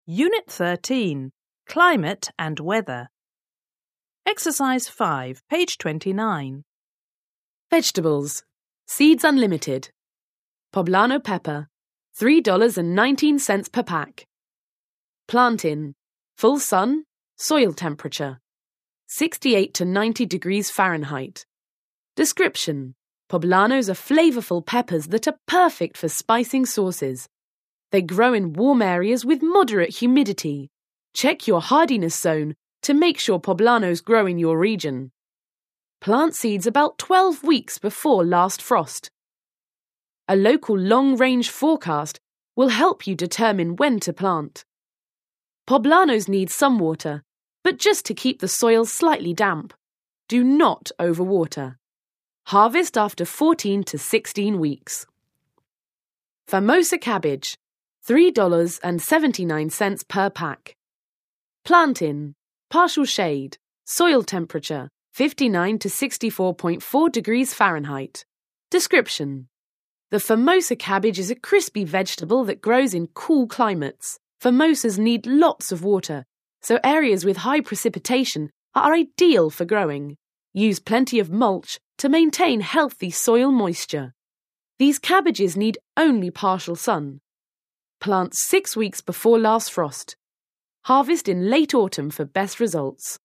Unit 13, Climate and Weather. Exercise 5, page 29. Vegetables. Seeds unlimited. Poblano pepper, $3.19 per pack. Plant in. Full sun, soil temperature, 68 to 90 degrees Fahrenheit. Description. Poblanos are flavorful peppers that are perfect for spicing sauces. They grow in warm areas with moderate humidity. Check your hardiness zone to make sure poblanos grow in your region. Plant seeds about 12 weeks before last frost. A local long-range forecast will help you determine when to plant. Poblanos need some water, but just to keep the soil slightly damp. Do not overwater. Harvest after 14 to 16 weeks. Famosa cabbage, $3.79 per pack. Plant in. Partial shade. Soil temperature, 59 to 64.4 degrees Fahrenheit. Description. The Famosa cabbage is a crispy vegetable that grows in cool climates. Famosas need lots of water, so areas with high precipitation are ideal for growing. Use plenty of mulch to maintain healthy soil moisture. These cabbages need only partial sun. Plant 6 weeks before last frost. Harvest in late autumn for best results.